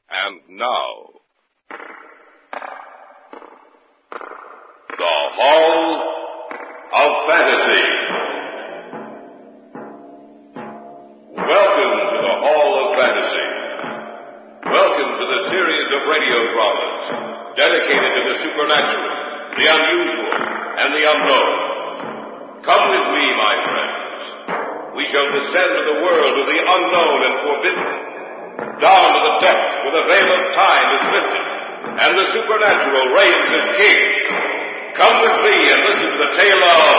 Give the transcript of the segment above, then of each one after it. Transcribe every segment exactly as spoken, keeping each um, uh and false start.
And now, the Hall of Fantasy. Welcome to the Hall of Fantasy. Welcome to the series of radio dramas dedicated to the supernatural, the unusual, and the unknown. Come with me, my friends. We shall descend to the world of the unknown and forbidden, down to the depths where the veil of time is lifted, and the supernatural reigns as king. Come with me and listen to the tale of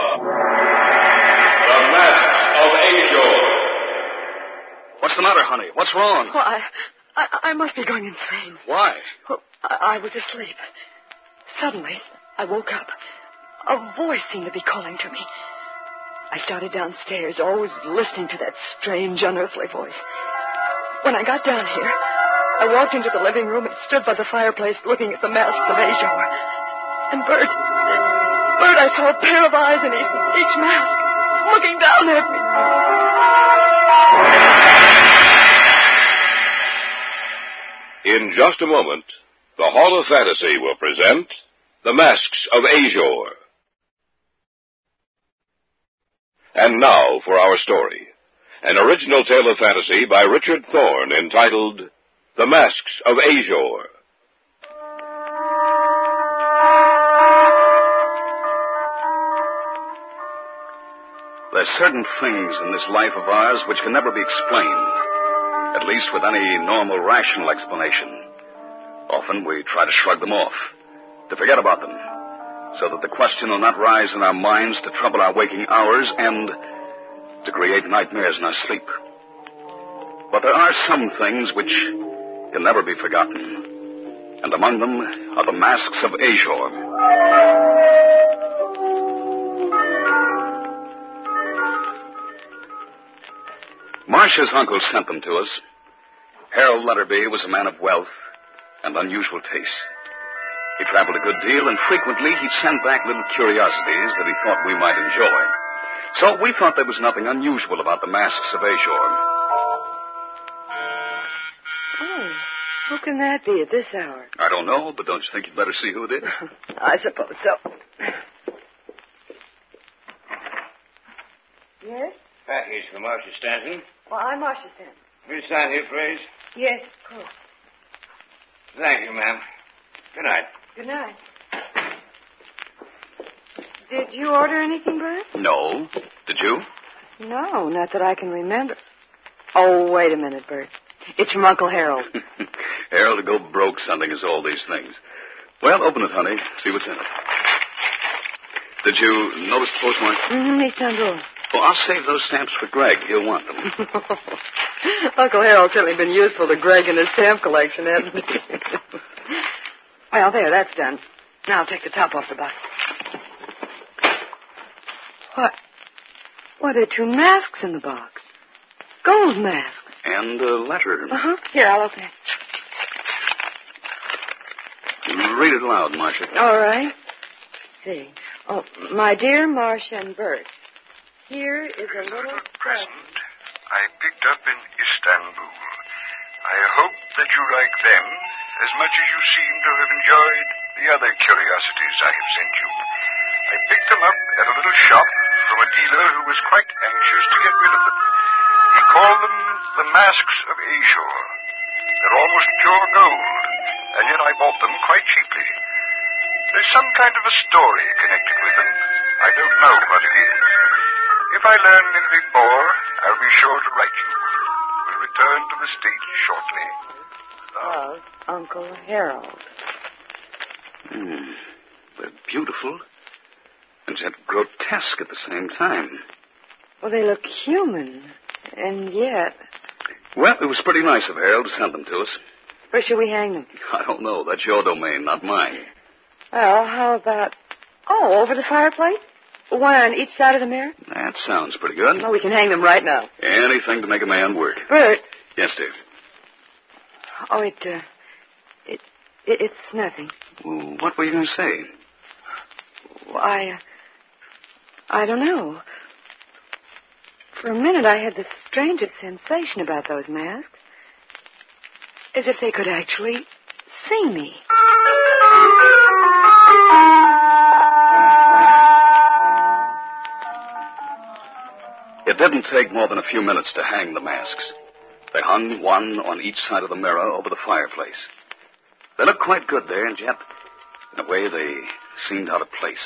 The Masks of Azure. What's the matter, honey? What's wrong? Oh, I, I, I must be going insane. Why? Oh, I, I was asleep. Suddenly, I woke up. A voice seemed to be calling to me. I started downstairs, always listening to that strange, unearthly voice. When I got down here, I walked into the living room and stood by the fireplace looking at the masks of Azure. And Bert, Bert, I saw a pair of eyes in each, each mask, looking down at me. In just a moment, the Hall of Fantasy will present The Masks of Azure. And now for our story. An original tale of fantasy by Richard Thorne entitled The Masks of Azure. There's certain things in this life of ours which can never be explained, at least with any normal, rational explanation. Often we try to shrug them off, to forget about them, so that the question will not rise in our minds to trouble our waking hours and to create nightmares in our sleep. But there are some things which can never be forgotten, and among them are the masks of Azure. Marcia's uncle sent them to us. Harold Lutterby was a man of wealth and unusual taste. He traveled a good deal, and frequently he'd send back little curiosities that he thought we might enjoy. So we thought there was nothing unusual about the masks of Azure. Oh, who can that be at this hour? I don't know, but don't you think you'd better see who it is? I suppose so. Yes? Package for Marcia Stanton. Well, I'm Marcia Stanton. Will you sign here, please? Yes, of course. Thank you, ma'am. Good night. Good night. Did you order anything, Bert? No. Did you? No, not that I can remember. Oh, wait a minute, Bert. It's from Uncle Harold. Harold to go broke sending us all these things. Well, open it, honey. See what's in it. Did you notice the postmark? Mm-hmm, Istanbul. Well, I'll save those stamps for Greg. He'll want them. Uncle Harold's certainly been useful to Greg in his stamp collection, hasn't he? Well, there, that's done. Now I'll take the top off the box. What? What are two masks in the box? Gold masks. And a letter. Uh-huh. Here, I'll open it. Read it aloud, Marcia. All right. Let's see. Oh, my dear Marcia and Bert, here is a little present I picked up in Istanbul. I hope that you like them as much as you seem to have enjoyed the other curiosities I have sent you. I picked them up at a little shop from a dealer who was quite anxious to get rid of them. He called them the Masks of Azure. They're almost pure gold, and yet I bought them quite cheaply. There's some kind of a story connected with them. I don't know what it is. If I learn anything more, I'll be sure to write you. We'll return to the States shortly. Love, Uncle Harold. Hmm. They're beautiful, and yet grotesque at the same time. Well, they look human, and yet... Well, it was pretty nice of Harold to send them to us. Where should we hang them? I don't know. That's your domain, not mine. Well, how about... Oh, over the fireplace? One on each side of the mirror? That sounds pretty good. Well, we can hang them right now. Anything to make a man work. Bert. Yes, dear. Oh, it, uh... It, it it's nothing. Well, what were you going to say? Well, I... Uh, I don't know. For a minute, I had the strangest sensation about those masks. As if they could actually see me. It didn't take more than a few minutes to hang the masks. They hung one on each side of the mirror over the fireplace. They looked quite good there, and yet, in a way, they seemed out of place.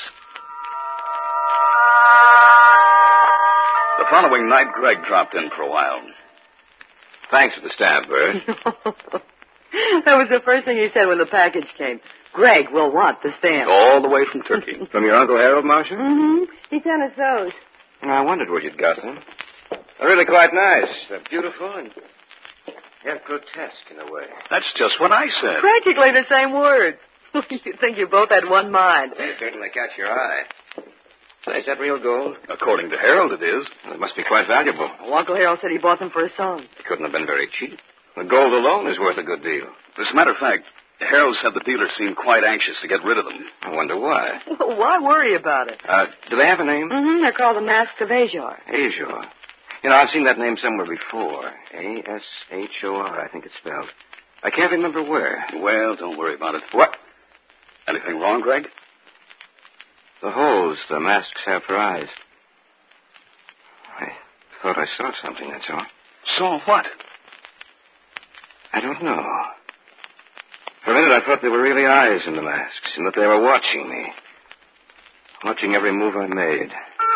The following night, Greg dropped in for a while. Thanks for the stamp, Bert. That was the first thing he said when the package came. Greg will want the stamp. All the way from Turkey. From your Uncle Harold, Marcia? Mm-hmm. He sent us those. I wondered where you'd got them. They're really quite nice. They're beautiful and yet grotesque in a way. That's just what I said. Practically the same words. You'd think you both had one mind. They certainly catch your eye. Say, is that real gold? According to Harold, it is. Well, it must be quite valuable. Well, Uncle Harold said he bought them for his son. It couldn't have been very cheap. The gold alone is worth a good deal. As a matter of fact, Harold said the dealer seemed quite anxious to get rid of them. I wonder why. Well, why worry about it? Uh, do they have a name? Mm-hmm. They're called the Masks of Azure. Azure. You know, I've seen that name somewhere before. A S H O R, I think it's spelled. I can't remember where. Well, don't worry about it. What? Anything wrong, Greg? The holes the masks have for eyes. I thought I saw something, that's all. Saw what? I don't know. For a minute, I thought there were really eyes in the masks, and that they were watching me. Watching every move I made.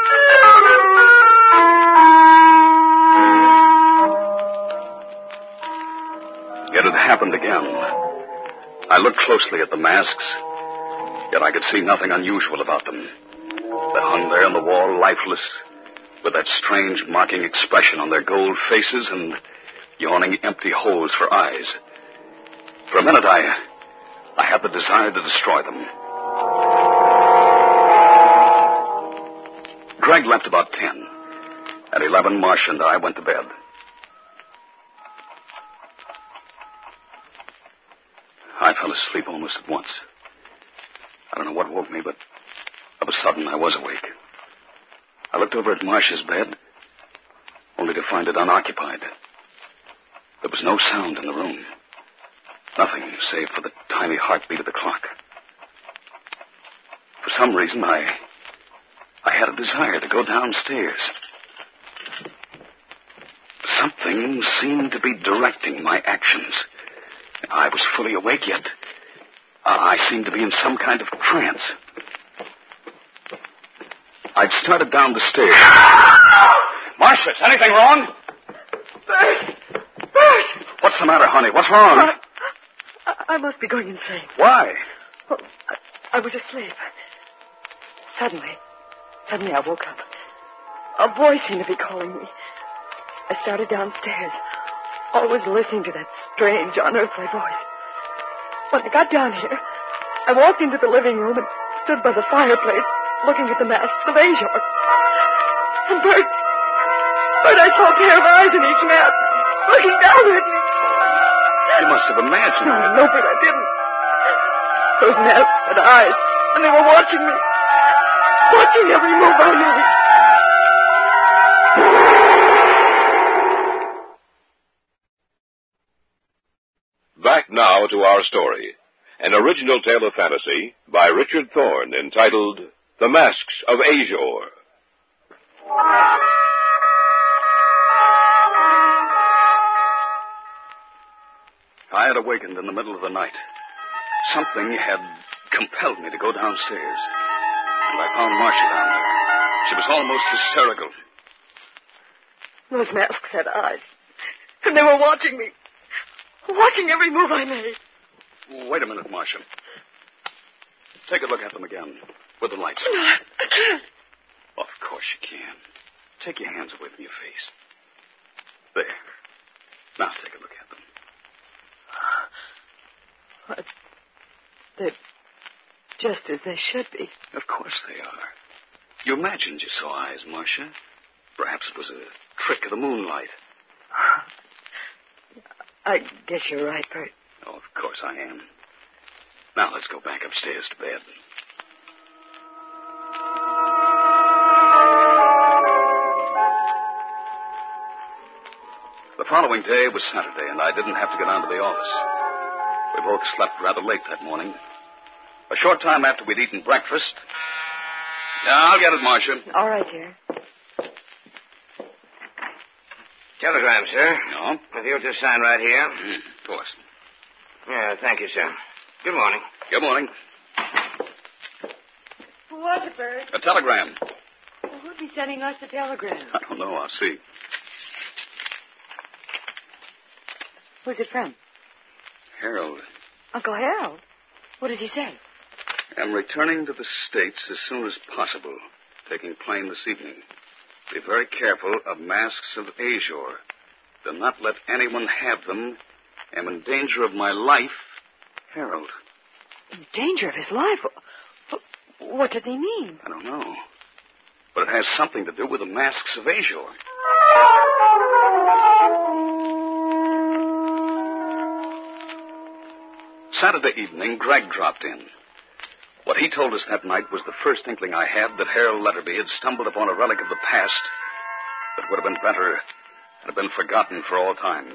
Yet it happened again. I looked closely at the masks, yet I could see nothing unusual about them. They hung there on the wall, lifeless, with that strange, mocking expression on their gold faces and yawning empty holes for eyes. For a minute, I, I had the desire to destroy them. Greg left about ten. At eleven, Marcia and I went to bed. I fell asleep almost at once. I don't know what woke me, but of a sudden I was awake. I looked over at Marcia's bed, only to find it unoccupied. There was no sound in the room. Nothing save for the tiny heartbeat of the clock. For some reason, I... I had a desire to go downstairs. Something seemed to be directing my actions. I was fully awake yet. Uh, I seemed to be in some kind of trance. I'd started down the stairs. Marcia, is anything wrong? Bert! Bert! What's the matter, honey? What's wrong? I, I must be going insane. Why? Well, I, I was asleep. Suddenly, suddenly I woke up. A voice seemed to be calling me. I started downstairs, always listening to that strange, unearthly voice. When I got down here, I walked into the living room and stood by the fireplace, looking at the masks of Azure. And Bert, Bert, I saw a pair of eyes in each mask, looking down at me. You must have imagined. No, no, Bert, I didn't. Those masks had eyes, and they were watching me. Watching every move I made. Back now to our story. An original tale of fantasy by Richard Thorne entitled The Masks of Azure. I had awakened in the middle of the night. Something had compelled me to go downstairs. And I found Marcia down there. She was almost hysterical. Those masks had eyes. And they were watching me. Watching every move I made. Wait a minute, Marcia. Take a look at them again, with the lights No, on. I can't. Of course you can. Take your hands away from your face. There. Now take a look at them. What? They're just as they should be. Of course they are. You imagined you saw eyes, Marcia. Perhaps it was a trick of the moonlight. I guess you're right, Bert. Oh, of course I am. Now let's go back upstairs to bed. The following day was Saturday, and I didn't have to get down to the office. We both slept rather late that morning. A short time after we'd eaten breakfast... Yeah, I'll get it, Marcia. All right, dear. Telegram, sir. No? If you'll just sign right here. Mm, of course. Yeah, thank you, sir. Good morning. Good morning. Who was it, Bert? A telegram. Well, who'd be sending us the telegram? I don't know. I'll see. Who's it from? Harold. Uncle Harold. What does he say? I'm returning to the States as soon as possible. Taking plane this evening. Be very careful of masks of azure. Do not let anyone have them. Am in danger of my life. Harold. In danger of his life? What, what did he mean? I don't know. But it has something to do with the masks of azure. Saturday evening, Greg dropped in. What he told us that night was the first inkling I had that Harold Letterby had stumbled upon a relic of the past that would have been better had been forgotten for all time.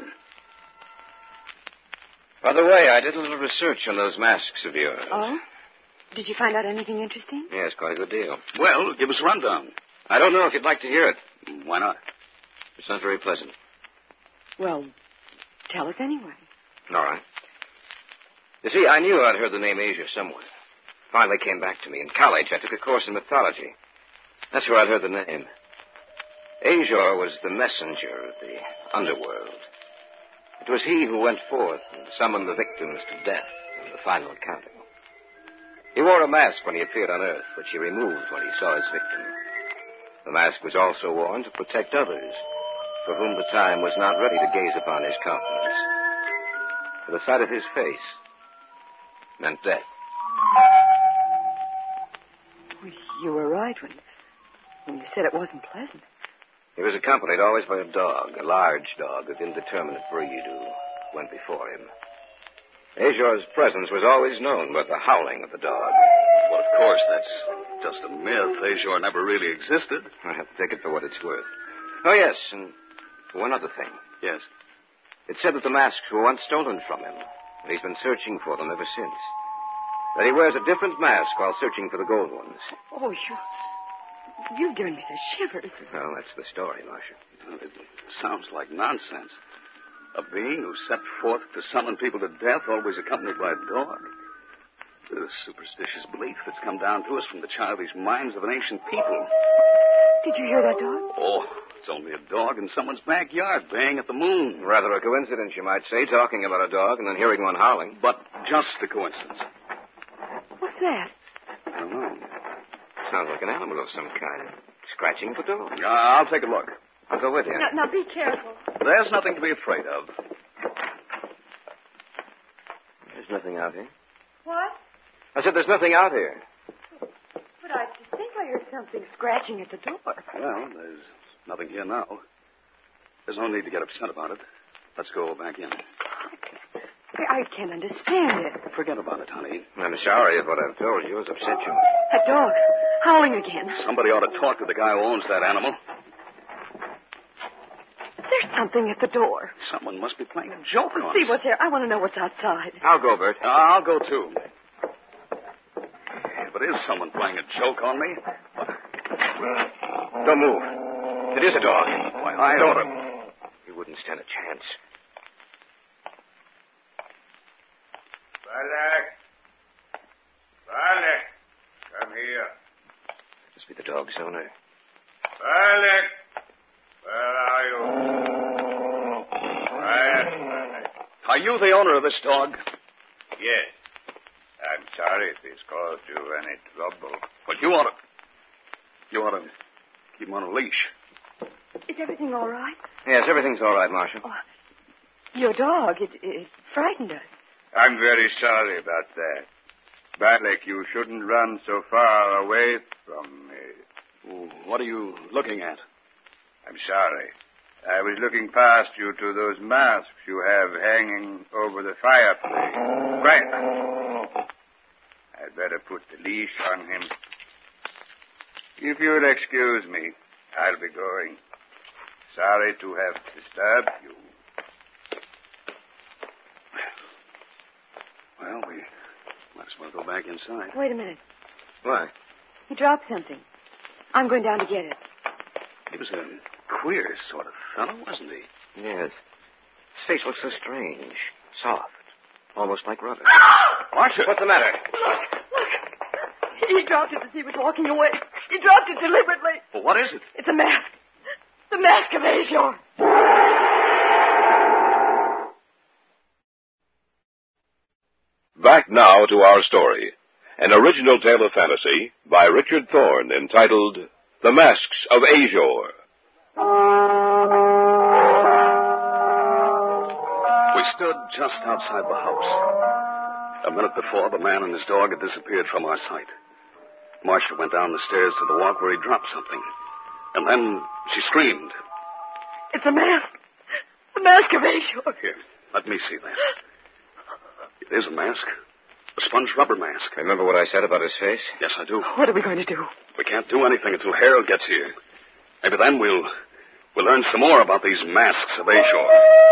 By the way, I did a little research on those masks of yours. Oh? Did you find out anything interesting? Yes, quite a good deal. Well, give us a rundown. I don't know if you'd like to hear it. Why not? It's not very pleasant. Well, tell us anyway. All right. You see, I knew I'd heard the name Asia somewhere. Finally came back to me. In college, I took a course in mythology. That's where I'd heard the name. Azure was the messenger of the underworld. It was he who went forth and summoned the victims to death in the final accounting. He wore a mask when he appeared on Earth, which he removed when he saw his victim. The mask was also worn to protect others, for whom the time was not ready to gaze upon his countenance. For the sight of his face meant death. You were right when, when you said it wasn't pleasant. He was accompanied always by a dog, a large dog of indeterminate breed who went before him. Azure's presence was always known by the howling of the dog. Well, of course, that's just a myth. Azure never really existed. I have to take it for what it's worth. Oh, yes, and one other thing. Yes. It said that the masks were once stolen from him, and he's been searching for them ever since. That he wears a different mask while searching for the gold ones. Oh, you... You've given me the shivers. Well, that's the story, Marcia. It sounds like nonsense. A being who set forth to summon people to death, always accompanied by a dog. A superstitious belief that's come down to us from the childish minds of an ancient people. Did you hear that dog? Oh, it's only a dog in someone's backyard baying at the moon. Rather a coincidence, you might say, talking about a dog and then hearing one howling. But just a coincidence. What's that? I don't know. Sounds like an animal of some kind. Scratching for dog. Uh, I'll take a look. I'll go with you. Now, now, be careful. There's nothing to be afraid of. There's nothing out here. What? I said there's nothing out here. But I think I heard something scratching at the door. Well, there's nothing here now. There's no need to get upset about it. Let's go back in. I can't understand it. Forget about it, honey. I'm sorry if what I've told you has upset you. That dog, howling again. Somebody ought to talk to the guy who owns that animal. There's something at the door. Someone must be playing a joke on us. See what's there. I want to know what's outside. I'll go, Bert. Uh, I'll go, too. If it is someone playing a joke on me... Don't move. It is a dog. Why, I ought to... You wouldn't stand a chance. Balak! Balak! Come here. Must be the dog's owner. Balak! Where are you? Quiet, Balak. Are you the owner of this dog? Yes. I'm sorry if it's caused you any trouble. But you ought to... You ought to keep him on a leash. Is everything all right? Yes, everything's all right, Marshal. Oh, your dog, it, it frightened us. I'm very sorry about that. Balak, you shouldn't run so far away from me. Oh, what are you looking at? I'm sorry. I was looking past you to those masks you have hanging over the fireplace. Right. I'd better put the leash on him. If you'll excuse me, I'll be going. Sorry to have disturbed you. Well, we might as well go back inside. Wait a minute. What? He dropped something. I'm going down to get it. He was a queer sort of fellow, wasn't he? Yes. His face looks so strange. Soft. Almost like rubber. Marcia! What's the matter? Look, look. He dropped it as he was walking away. He dropped it deliberately. Well, what is it? It's a mask. The mask of Azure. Back now to our story. An original tale of fantasy by Richard Thorne entitled The Masks of Azure. We stood just outside the house. A minute before, the man and his dog had disappeared from our sight. Marcia went down the stairs to the walk where he dropped something. And then she screamed. It's a mask. The mask of Azure. Here, let me see that. It is a mask. A sponge rubber mask. Remember what I said about his face? Yes, I do. What are we going to do? We can't do anything until Harold gets here. Maybe then we'll we'll learn some more about these masks of Azure.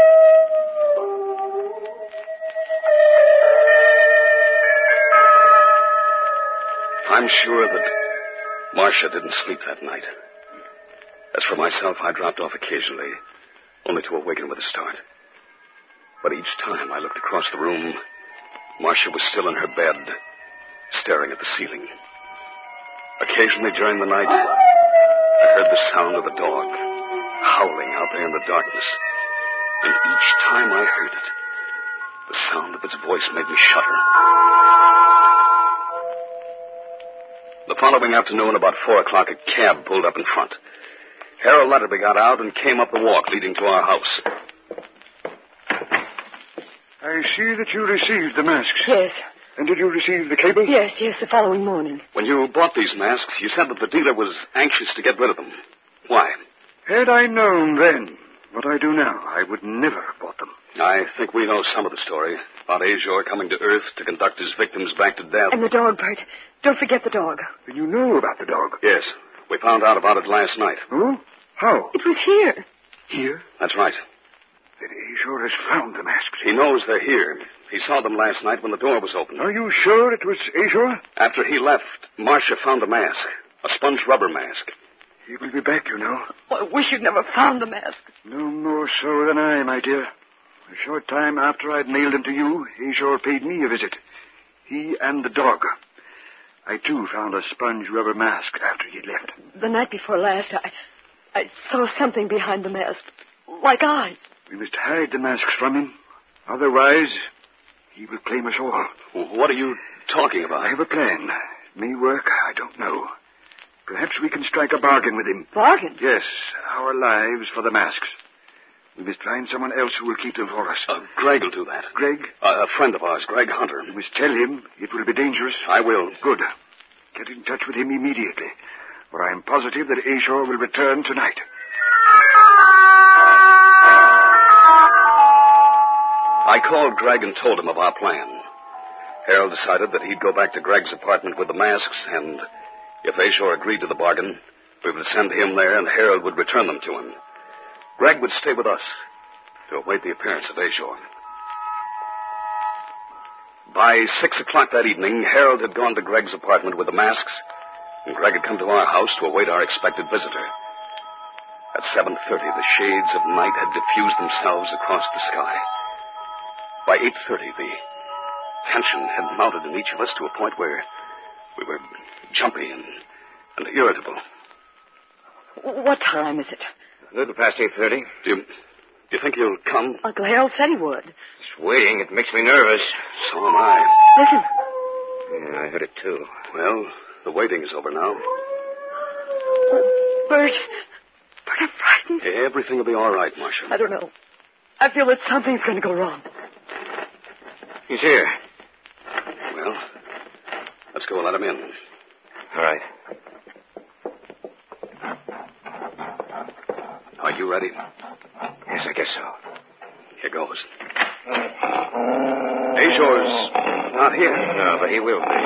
I'm sure that Marcia didn't sleep that night. As for myself, I dropped off occasionally, only to awaken with a start. But each time I looked across the room, Marcia was still in her bed, staring at the ceiling. Occasionally during the night, I heard the sound of a dog howling out there in the darkness. And each time I heard it, the sound of its voice made me shudder. The following afternoon, about four o'clock, a cab pulled up in front. Harold Letterby got out and came up the walk leading to our house. I see that you received the masks. Yes. And did you receive the cable? Yes, yes, the following morning. When you bought these masks, you said that the dealer was anxious to get rid of them. Why? Had I known then what I do now, I would never have bought them. I think we know some of the story about Azure coming to Earth to conduct his victims back to death. And the dog, Bert. Don't forget the dog. Then you know about the dog? Yes. We found out about it last night. Oh? How? It was here. Here? That's right. Then Azure has found the masks. He knows they're here. He saw them last night when the door was open. Are you sure it was Azure? After he left, Marcia found a mask. A sponge rubber mask. He will be back, you know. Oh, I wish you'd never found the mask. No more so than I, my dear. A short time after I'd mailed them to you, Azure paid me a visit. He and the dog. I, too, found a sponge rubber mask after he'd left. The night before last, I, I saw something behind the mask. Like eyes. We must hide the masks from him. Otherwise, he will claim us all. What are you talking about? I have a plan. It may work, I don't know. Perhaps we can strike a bargain with him. Bargain? Yes, our lives for the masks. We must find someone else who will keep them for us. Uh, Greg will do that. Greg? Uh, a friend of ours, Greg Hunter. You must tell him it will be dangerous. I will. Good. Get in touch with him immediately, for I am positive that Azure will return tonight. I called Greg and told him of our plan. Harold decided that he'd go back to Greg's apartment with the masks, and if Azure agreed to the bargain, we would send him there and Harold would return them to him. Greg would stay with us to await the appearance of Azure. By six o'clock that evening, Harold had gone to Greg's apartment with the masks, and Greg had come to our house to await our expected visitor. At seven thirty, the shades of night had diffused themselves across the sky. By eight thirty, the tension had mounted in each of us to a point where we were jumpy and, and irritable. What time is it? A little past eight thirty. Do you, do you think he'll come? Uncle Harold said he would. Just waiting. It makes me nervous. So am I. Listen. Yeah, I heard it, too. Well, the waiting is over now. Oh, Bert. Bert, I'm frightened. Everything will be all right, Marcia. I don't know. I feel that something's going to go wrong. He's here. Well, let's go let him in. All right. Are you ready? Yes, I guess so. Here goes. Azure's not here. No, but he will be.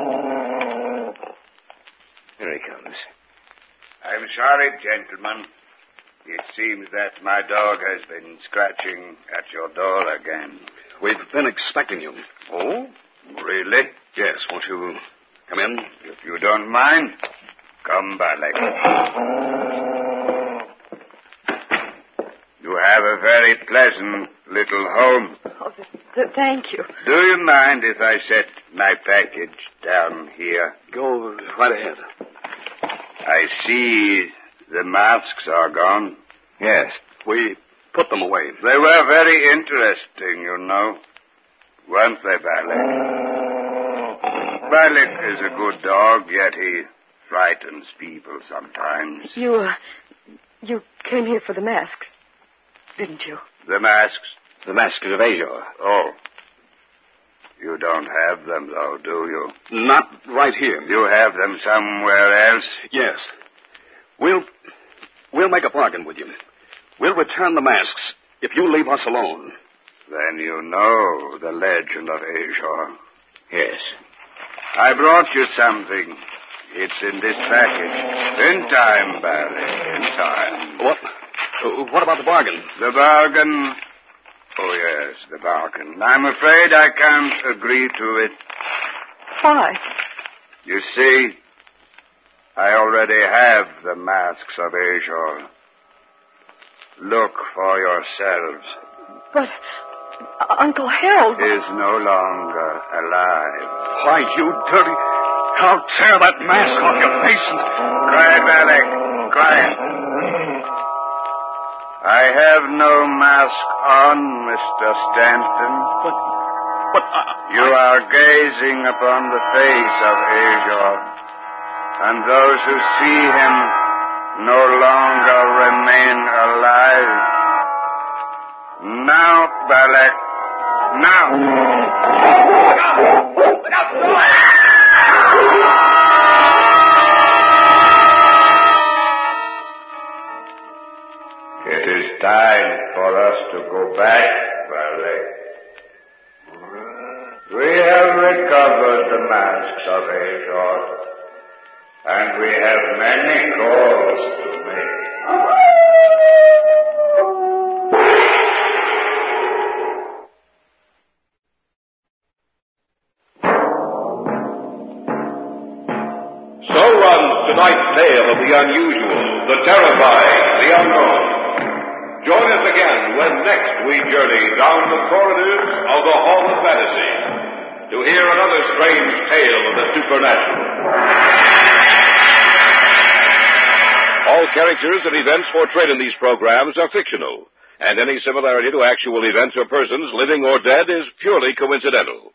Here he comes. I'm sorry, gentlemen. It seems that my dog has been scratching at your door again. We've been expecting you. Oh? Really? Yes, won't you come in? If you don't mind, come, Balak. You have a very pleasant little home. Oh, th- th- thank you. Do you mind if I set my package down here? Go right ahead. I see the masks are gone. Yes. We put them away. They were very interesting, you know. Weren't they, Balak? Balak is a good dog, yet he frightens people sometimes. You, uh, you came here for the masks, didn't you? The masks? The masks of Azure. Oh. You don't have them, though, do you? Not right here. You have them somewhere else? Yes. We'll... We'll make a bargain with you. We'll return the masks if you leave us alone. Then you know the legend of Azure. Yes. I brought you something. It's in this package. In time, Barry. In time. What? Uh, what about the bargain? The bargain... Oh, yes, the bargain. I'm afraid I can't agree to it. Why? You see, I already have the masks of Azure. Look for yourselves. But uh, Uncle Harold... Is no longer alive. Why, you dirty... I'll tear that mask off your face and... Quiet, Alec. Quiet. I have no mask on, Mister Stanton. But... But... Uh, you are gazing upon the face of Azure. And those who see him no longer remain alive. Now, Balak. Now. It is time for us to go back, Balak. We have recovered the masks of Azure. And we have many calls to make. So runs tonight's tale of the unusual, the terrifying, the unknown. Join us again when next we journey down the corridors of the Hall of Fantasy to hear another strange tale of the supernatural. All characters and events portrayed in these programs are fictional, and any similarity to actual events or persons, living or dead, is purely coincidental.